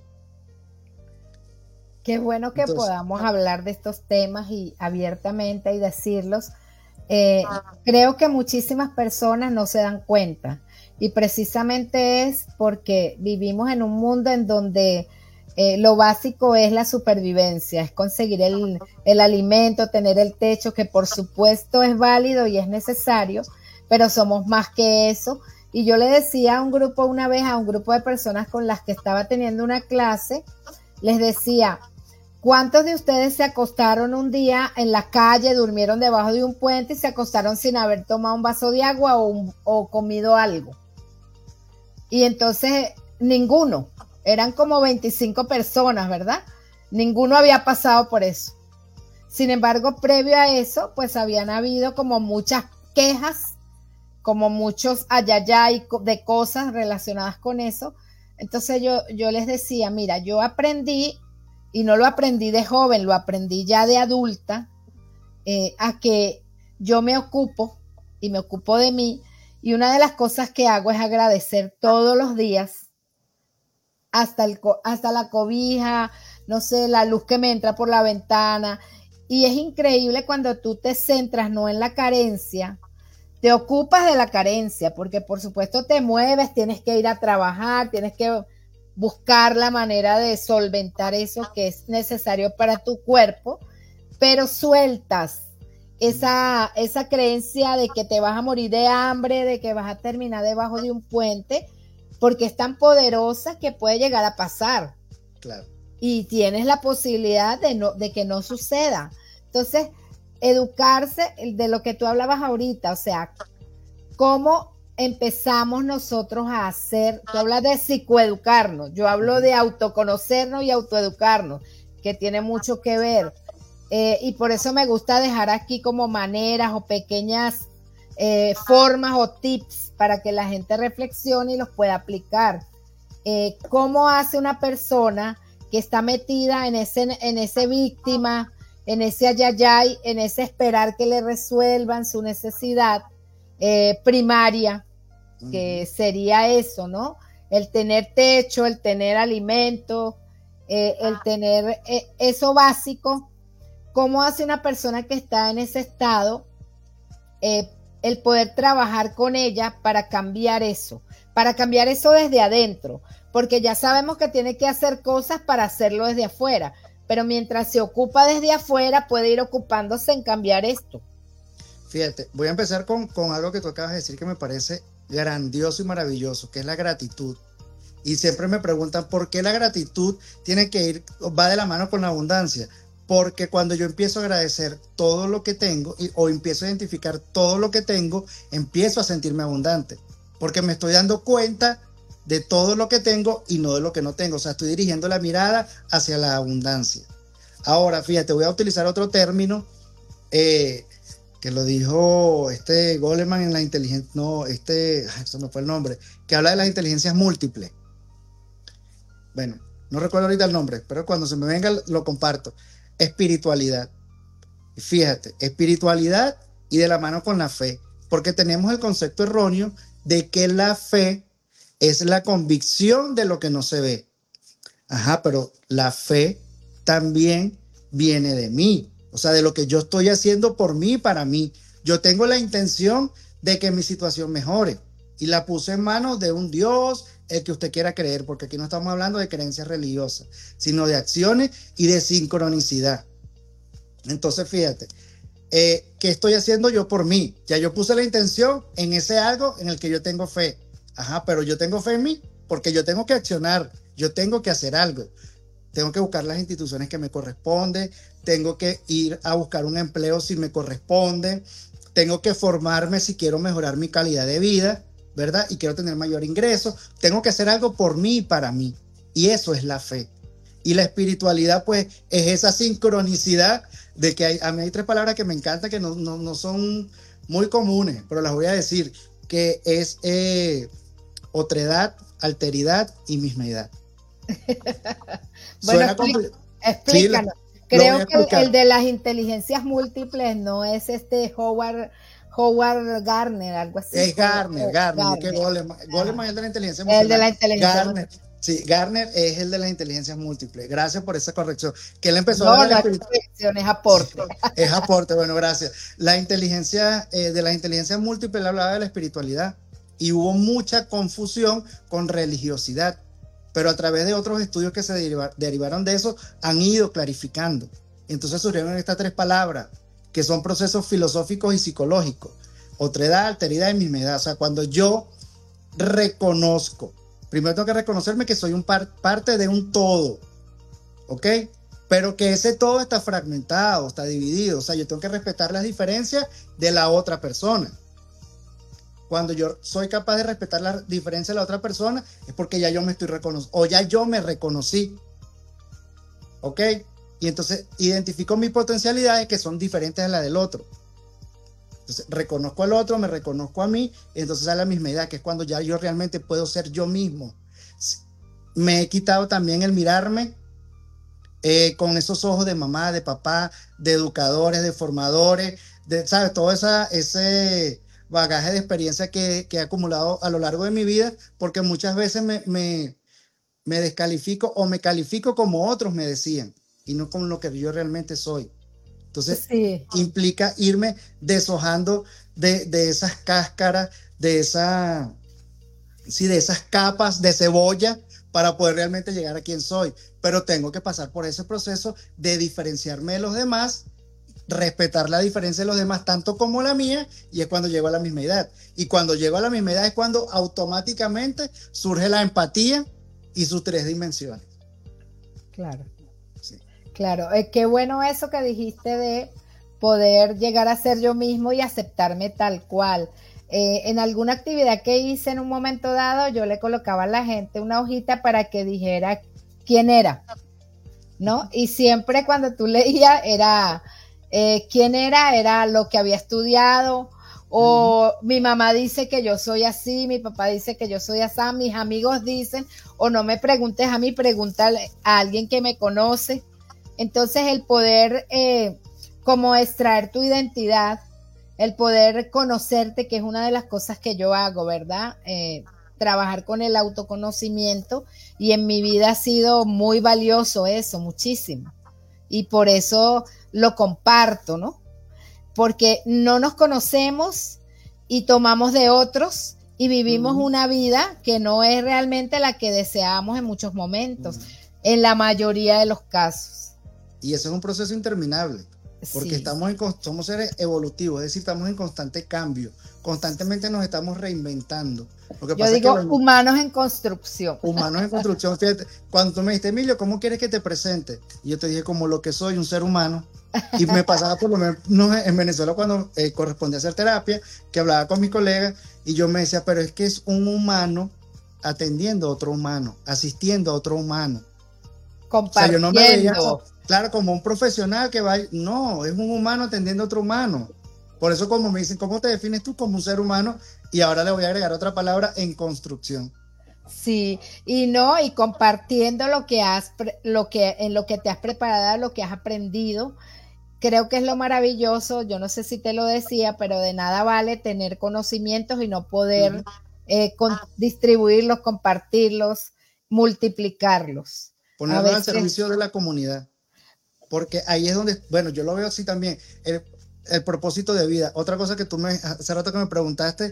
Qué bueno que Entonces, podamos hablar de estos temas y abiertamente y decirlos. Eh, creo que muchísimas personas no se dan cuenta y precisamente es porque vivimos en un mundo en donde eh, lo básico es la supervivencia, es conseguir el, el alimento, tener el techo, que por supuesto es válido y es necesario, pero somos más que eso. Y yo le decía a un grupo una vez, a un grupo de personas con las que estaba teniendo una clase, les decía, ¿cuántos de ustedes se acostaron un día en la calle, durmieron debajo de un puente y se acostaron sin haber tomado un vaso de agua o, un, o comido algo? Y entonces, ninguno. Eran como veinticinco personas, ¿verdad? Ninguno había pasado por eso. Sin embargo, previo a eso, pues habían habido como muchas quejas, como muchos ayayay de cosas relacionadas con eso. Entonces yo, yo les decía, mira, yo aprendí, y no lo aprendí de joven, lo aprendí ya de adulta, eh, a que yo me ocupo y me ocupo de mí, y una de las cosas que hago es agradecer todos los días, hasta, el, hasta la cobija, no sé, la luz que me entra por la ventana, y es increíble cuando tú te centras no en la carencia, te ocupas de la carencia, porque por supuesto te mueves, tienes que ir a trabajar, tienes que buscar la manera de solventar eso que es necesario para tu cuerpo, pero sueltas esa, esa creencia de que te vas a morir de hambre, de que vas a terminar debajo de un puente, porque es tan poderosa que puede llegar a pasar. Claro. Y tienes la posibilidad de, no, de que no suceda. Entonces, educarse de lo que tú hablabas ahorita, o sea, cómo empezamos nosotros a hacer, tú hablas de psicoeducarnos, yo hablo de autoconocernos y autoeducarnos, que tiene mucho que ver. Eh, y por eso me gusta dejar aquí como maneras o pequeñas eh, formas o tips para que la gente reflexione y los pueda aplicar. Eh, ¿Cómo hace una persona que está metida en ese, en ese víctima, en ese ayayay, en ese esperar que le resuelvan su necesidad eh, primaria, que uh-huh. sería eso, ¿no? El tener techo, el tener alimento, eh, el tener eh, eso básico. ¿Cómo hace una persona que está en ese estado eh, el poder trabajar con ella para cambiar eso? Para cambiar eso desde adentro, porque ya sabemos que tiene que hacer cosas para hacerlo desde afuera, pero mientras se ocupa desde afuera puede ir ocupándose en cambiar esto. Fíjate, voy a empezar con, con algo que tú acabas de decir que me parece grandioso y maravilloso, que es la gratitud. Y siempre me preguntan por qué la gratitud tiene que ir, va de la mano con la abundancia. Porque cuando yo empiezo a agradecer todo lo que tengo y, o empiezo a identificar todo lo que tengo, empiezo a sentirme abundante. Porque me estoy dando cuenta de todo lo que tengo y no de lo que no tengo. O sea, estoy dirigiendo la mirada hacia la abundancia. Ahora, fíjate, voy a utilizar otro término eh, que lo dijo este Goleman en la inteligencia, no, este, eso no fue el nombre, que habla de las inteligencias múltiples. Bueno, no recuerdo ahorita el nombre, pero cuando se me venga lo comparto. Espiritualidad. Fíjate, espiritualidad y de la mano con la fe, porque tenemos el concepto erróneo de que la fe es la convicción de lo que no se ve. Ajá, pero la fe también viene de mí, o sea, de lo que yo estoy haciendo por mí y para mí. Yo tengo la intención de que mi situación mejore y la puse en manos de un Dios, el que usted quiera creer, porque aquí no estamos hablando de creencias religiosas, sino de acciones y de sincronicidad. Entonces, fíjate, eh, ¿qué estoy haciendo yo por mí? Ya yo puse la intención en ese algo en el que yo tengo fe. Ajá, pero yo tengo fe en mí porque yo tengo que accionar, yo tengo que hacer algo. Tengo que buscar las instituciones que me corresponden, tengo que ir a buscar un empleo si me corresponde, tengo que formarme si quiero mejorar mi calidad de vida, ¿verdad? Y quiero tener mayor ingreso. Tengo que hacer algo por mí y para mí. Y eso es la fe. Y la espiritualidad, pues, es esa sincronicidad de que hay, a mí hay tres palabras que me encantan, que no, no, no son muy comunes, pero las voy a decir, que es eh, otredad, alteridad y mismeidad. Bueno, explí- explícanos. Sí, creo que el, el de las inteligencias múltiples no es este Howard, Howard Gardner, algo así. Es Gardner, Gardner, Gardner. Que Goleman, Goleman es el de la inteligencia emocional. El de la inteligencia Gardner, sí, Gardner es el de las inteligencias múltiples. Gracias por esa corrección. Que él empezó no, a no es corrección, es aporte. Es aporte, bueno, gracias. La inteligencia, eh, de las inteligencias múltiples, él hablaba de la espiritualidad y hubo mucha confusión con religiosidad. Pero a través de otros estudios que se deriva, derivaron de eso, han ido clarificando. Entonces surgieron estas tres palabras, que son procesos filosóficos y psicológicos. Otredad, alteridad y mismedad. O sea, cuando yo reconozco, primero tengo que reconocerme que soy un par, parte de un todo, ¿ok? Pero que ese todo está fragmentado, está dividido. O sea, yo tengo que respetar las diferencias de la otra persona. Cuando yo soy capaz de respetar la diferencia de la otra persona, es porque ya yo me estoy reconociendo, o ya yo me reconocí. ¿Ok? Y entonces identifico mis potencialidades que son diferentes a las del otro. Entonces reconozco al otro, me reconozco a mí, y entonces sale la misma idea, que es cuando ya yo realmente puedo ser yo mismo. Me he quitado también el mirarme eh, con esos ojos de mamá, de papá, de educadores, de formadores, de, ¿sabes? Todo esa, ese bagaje de experiencia que, que he acumulado a lo largo de mi vida, porque muchas veces me, me, me descalifico o me califico como otros me decían y no con lo que yo realmente soy. Entonces sí, implica irme deshojando de, de esas cáscaras, de, esa, sí, de esas capas de cebolla para poder realmente llegar a quien soy. Pero tengo que pasar por ese proceso de diferenciarme de los demás, respetar la diferencia de los demás tanto como la mía, y es cuando llego a la misma edad. Y cuando llego a la misma edad es cuando automáticamente surge la empatía y sus tres dimensiones. Claro, sí. Claro, eh, qué bueno eso que dijiste de poder llegar a ser yo mismo y aceptarme tal cual. Eh, en alguna actividad que hice en un momento dado, yo le colocaba a la gente una hojita para que dijera quién era, ¿no? Y siempre cuando tú leías era eh, quién era, era lo que había estudiado, o uh-huh. Mi mamá dice que yo soy así, mi papá dice que yo soy así, mis amigos dicen, o no me preguntes a mí, pregúntale a alguien que me conoce. Entonces el poder eh, como extraer tu identidad, el poder conocerte, que es una de las cosas que yo hago, ¿verdad? Eh, trabajar con el autoconocimiento, y en mi vida ha sido muy valioso eso, muchísimo. Y por eso lo comparto, ¿no? Porque no nos conocemos y tomamos de otros y vivimos uh-huh. una vida que no es realmente la que deseamos en muchos momentos, uh-huh. en la mayoría de los casos. Y eso es un proceso interminable, porque sí. estamos en, somos seres evolutivos, es decir, estamos en constante cambio, constantemente nos estamos reinventando. Lo que Yo pasa digo es que, bueno, humanos en construcción. Humanos en construcción, fíjate, cuando tú me dijiste, Emilio, ¿cómo quieres que te presente? Y yo te dije, como lo que soy, un ser humano. Y me pasaba por lo menos en Venezuela cuando eh, correspondía hacer terapia, que hablaba con mis colegas, y yo me decía, pero es que es un humano atendiendo a otro humano, asistiendo a otro humano. Compartiendo. O sea, yo no me veía, claro, como un profesional que va, no, es un humano atendiendo a otro humano. Por eso, como me dicen, ¿cómo te defines tú? Como un ser humano, y ahora le voy a agregar otra palabra, en construcción. Sí, y no, y compartiendo lo que has, lo que, en lo que te has preparado, lo que has aprendido. Creo que es lo maravilloso, yo no sé si te lo decía, pero de nada vale tener conocimientos y no poder uh-huh. eh, con, distribuirlos, compartirlos, multiplicarlos. Ponerlos al servicio de la comunidad, porque ahí es donde, bueno, yo lo veo así también, el, el propósito de vida. Otra cosa que tú me, hace rato que me preguntaste,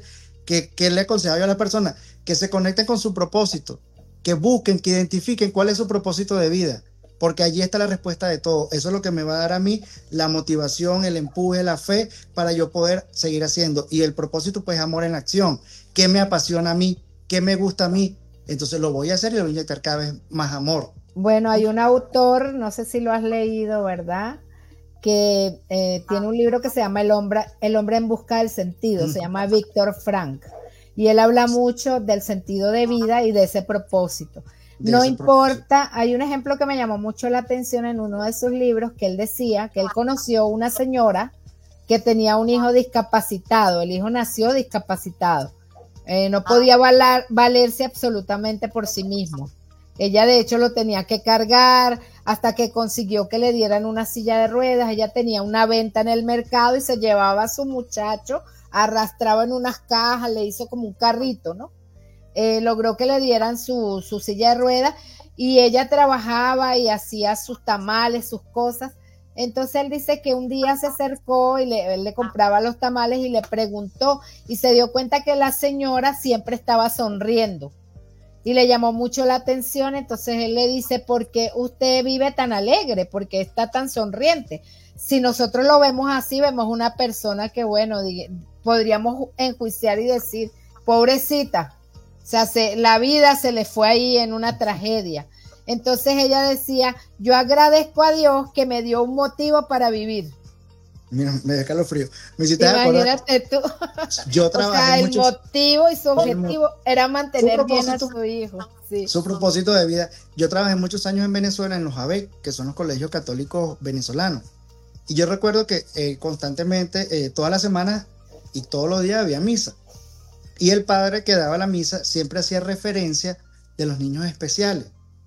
¿Qué, qué le aconsejaba yo a la persona? Que se conecten con su propósito, que busquen, que identifiquen cuál es su propósito de vida, porque allí está la respuesta de todo. Eso es lo que me va a dar a mí la motivación, el empuje, la fe para yo poder seguir haciendo. Y el propósito, pues, amor en la acción. ¿Qué me apasiona a mí? ¿Qué me gusta a mí? Entonces lo voy a hacer y lo voy a inyectar cada vez más amor. Bueno, hay un autor, no sé si lo has leído, ¿verdad?, que eh, tiene un libro que se llama El hombre, El hombre en busca del sentido, se llama Víctor Frank, y él habla mucho del sentido de vida y de ese propósito. De no importa, propósito. Hay un ejemplo que me llamó mucho la atención en uno de sus libros, que él decía que él conoció una señora que tenía un hijo discapacitado, el hijo nació discapacitado, eh, no podía valer, valerse absolutamente por sí mismo. Ella de hecho lo tenía que cargar hasta que consiguió que le dieran una silla de ruedas. Ella tenía una venta en el mercado y se llevaba a su muchacho, arrastraba en unas cajas, le hizo como un carrito, ¿no? Eh, logró que le dieran su, su silla de ruedas y ella trabajaba y hacía sus tamales, sus cosas. Entonces él dice que un día se acercó y le, él le compraba los tamales y le preguntó y se dio cuenta que la señora siempre estaba sonriendo. Y le llamó mucho la atención, entonces él le dice, ¿por qué usted vive tan alegre? ¿Por qué está tan sonriente? Si nosotros lo vemos así, vemos una persona que, bueno, podríamos enjuiciar y decir, pobrecita, o sea, se, la vida se le fue ahí en una tragedia. Entonces ella decía, yo agradezco a Dios que me dio un motivo para vivir. Mira, me deja lo frío. Me hiciste Imagínate tú. Yo trabajé o sea, el mucho, motivo y su objetivo era mantener su bien a su hijo. Sí. Su propósito de vida. Yo trabajé muchos años en Venezuela en los A B E C, que son los colegios católicos venezolanos. Y yo recuerdo que eh, constantemente, eh, todas las semanas y todos los días había misa. Y el padre que daba la misa siempre hacía referencia de los niños especiales.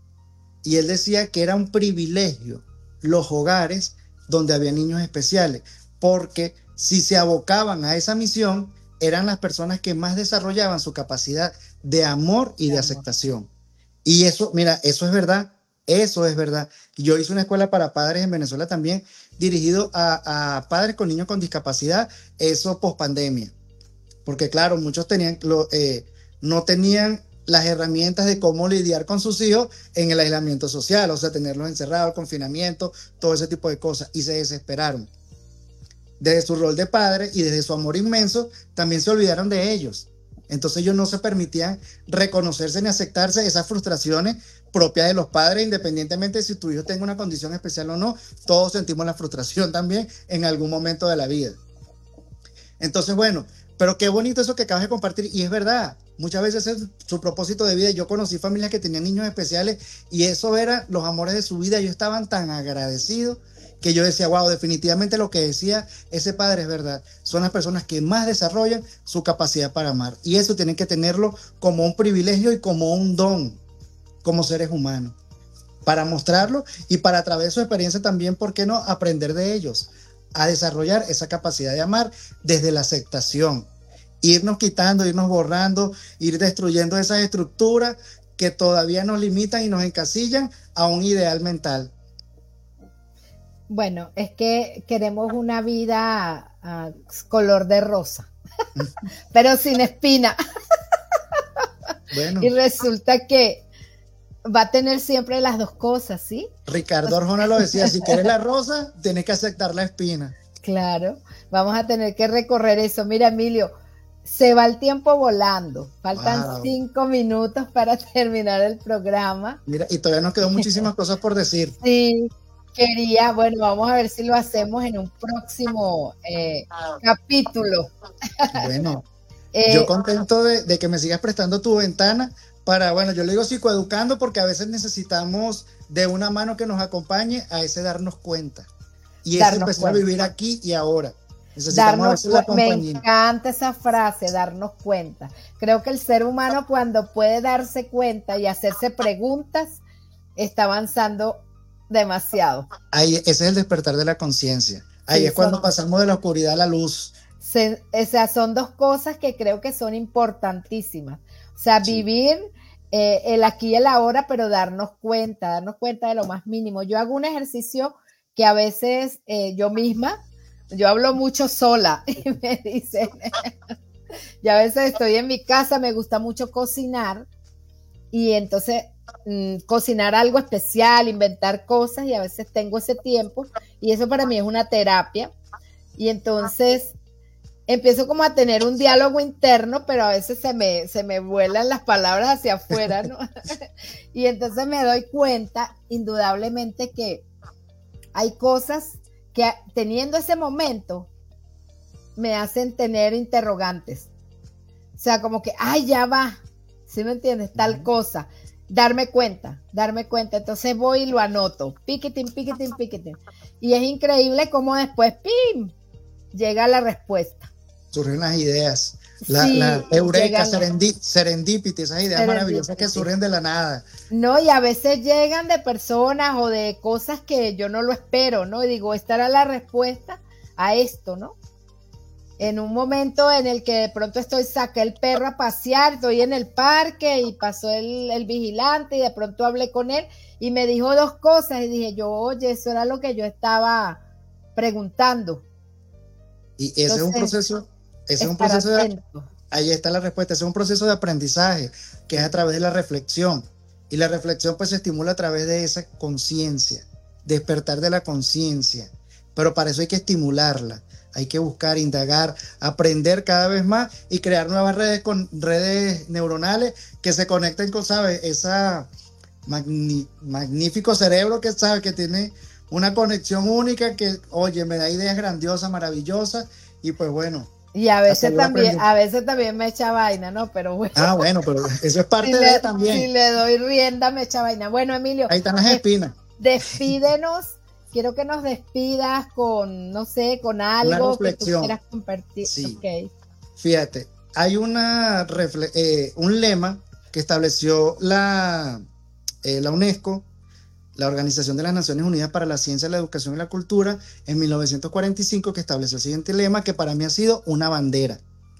Y él decía que era un privilegio los hogares donde había niños especiales, porque si se abocaban a esa misión, eran las personas que más desarrollaban su capacidad de amor y de aceptación. Y eso, mira, eso es verdad, eso es verdad. Yo hice una escuela para padres en Venezuela también, dirigido a, a padres con niños con discapacidad, eso post pandemia. Porque claro, muchos tenían, lo, eh, no tenían las herramientas de cómo lidiar con sus hijos en el aislamiento social, o sea, tenerlos encerrados, el confinamiento, todo ese tipo de cosas, y se desesperaron. Desde su rol de padre y desde su amor inmenso, también se olvidaron de ellos. Entonces ellos no se permitían reconocerse ni aceptarse esas frustraciones propias de los padres, independientemente de si tu hijo tenga una condición especial o no, todos sentimos la frustración también en algún momento de la vida. Entonces, bueno, pero qué bonito eso que acabas de compartir, y es verdad, muchas veces es su propósito de vida. Yo conocí familias que tenían niños especiales y eso era los amores de su vida. Ellos estaban tan agradecidos que yo decía, wow, definitivamente lo que decía ese padre es verdad. Son las personas que más desarrollan su capacidad para amar, y eso tienen que tenerlo como un privilegio y como un don, como seres humanos, para mostrarlo y para, a través de su experiencia también, ¿por qué no?, aprender de ellos a desarrollar esa capacidad de amar desde la aceptación. Irnos quitando, irnos borrando, ir destruyendo esas estructuras que todavía nos limitan y nos encasillan a un ideal mental. Bueno, es que queremos una vida uh, color de rosa, pero sin espina. Bueno. Y resulta que va a tener siempre las dos cosas, ¿sí? Ricardo Arjona lo decía, si quieres la rosa, tienes que aceptar la espina. Claro, vamos a tener que recorrer eso. Mira, Emilio, se va el tiempo volando. Faltan wow. cinco minutos para terminar el programa. Mira, y todavía nos quedó muchísimas cosas por decir. Sí, quería, bueno, vamos a ver si lo hacemos en un próximo eh, capítulo. Bueno, eh, yo contento de, de que me sigas prestando tu ventana para, bueno, yo le digo psicoeducando porque a veces necesitamos de una mano que nos acompañe a ese darnos cuenta. Y ese empezar cuenta. a vivir aquí y ahora. Darnos, la me encanta esa frase, darnos cuenta. Creo que el ser humano, cuando puede darse cuenta y hacerse preguntas, está avanzando demasiado. Ahí, ese es el despertar de la conciencia. Ahí sí, es cuando son, pasamos de la oscuridad a la luz. Se, o sea, son dos cosas que creo que son importantísimas. O sea, sí. vivir eh, el aquí y el ahora, pero darnos cuenta, darnos cuenta de lo más mínimo. Yo hago un ejercicio que a veces eh, yo misma, yo hablo mucho sola y me dicen, Ya a veces estoy en mi casa, me gusta mucho cocinar y entonces mmm, cocinar algo especial, inventar cosas y a veces tengo ese tiempo y eso para mí es una terapia y entonces empiezo como a tener un diálogo interno, pero a veces se me, se me vuelan las palabras hacia afuera, ¿no? Y entonces me doy cuenta, indudablemente, que hay cosas que teniendo ese momento me hacen tener interrogantes. O sea, como que, ay, ya va, ¿sí me entiendes? Tal cosa. Darme cuenta, darme cuenta. Entonces voy y lo anoto. Piquitín, piquitín, piquitín. Y es increíble cómo después, ¡pim!, llega la respuesta. Surgen las ideas, la, sí, la eureka, serendi- serendipity, esas ideas maravillosas que surgen de la nada. No, y a veces llegan de personas o de cosas que yo no lo espero, ¿no? Y digo, esta era la respuesta a esto, ¿no? En un momento en el que de pronto estoy, saqué el perro a pasear, estoy en el parque y pasó el, el vigilante y de pronto hablé con él y me dijo dos cosas y dije yo, oye, eso era lo que yo estaba preguntando. Y ese Entonces, es un proceso... Ese es un proceso de, ahí está la respuesta, ese es un proceso de aprendizaje que es a través de la reflexión y la reflexión pues se estimula a través de esa conciencia, despertar de la conciencia, pero para eso hay que estimularla, hay que buscar, indagar, aprender cada vez más y crear nuevas redes con redes neuronales que se conecten con, ¿sabes? Esa magni, magnífico cerebro que sabe que tiene una conexión única que, oye, me da ideas grandiosas, maravillosas y pues bueno. Y a veces también, a veces también me echa vaina, ¿no? Pero bueno. Ah, bueno, pero eso es parte si de le, también. Si le doy rienda, me echa vaina. Bueno, Emilio. Ahí están las espinas. Despídenos. Quiero que nos despidas con, no sé, con algo que tú quieras compartir. Sí. Okay. Fíjate, hay una refle- eh, un lema que estableció la, eh, la UNESCO, la Organización de las Naciones Unidas para la Ciencia, la Educación y la Cultura, en mil novecientos cuarenta y cinco, que estableció el siguiente lema, que para mí ha sido una bandera.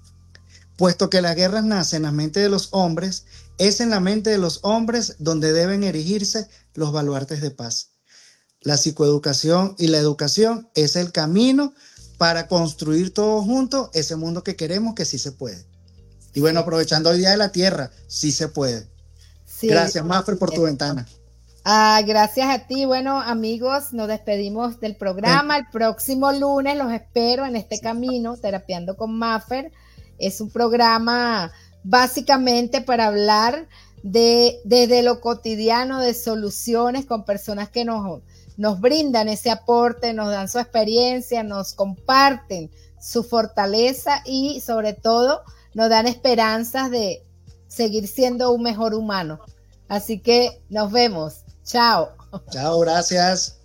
Puesto que las guerras nacen en la mente de los hombres, es en la mente de los hombres donde deben erigirse los baluartes de paz. La psicoeducación y la educación es el camino para construir todos juntos ese mundo que queremos, que sí se puede. Y bueno, aprovechando el Día de la Tierra, sí se puede. Sí. Gracias, Maffer, por tu sí. ventana. Ah, gracias a ti. Bueno, amigos, nos despedimos del programa. El próximo lunes los espero en este camino, Terapiando con Maffer. Es un programa básicamente para hablar de desde lo cotidiano, de soluciones con personas que nos, nos brindan ese aporte, nos dan su experiencia, nos comparten su fortaleza y sobre todo nos dan esperanzas de seguir siendo un mejor humano. Así que nos vemos. Chao. Chao, gracias.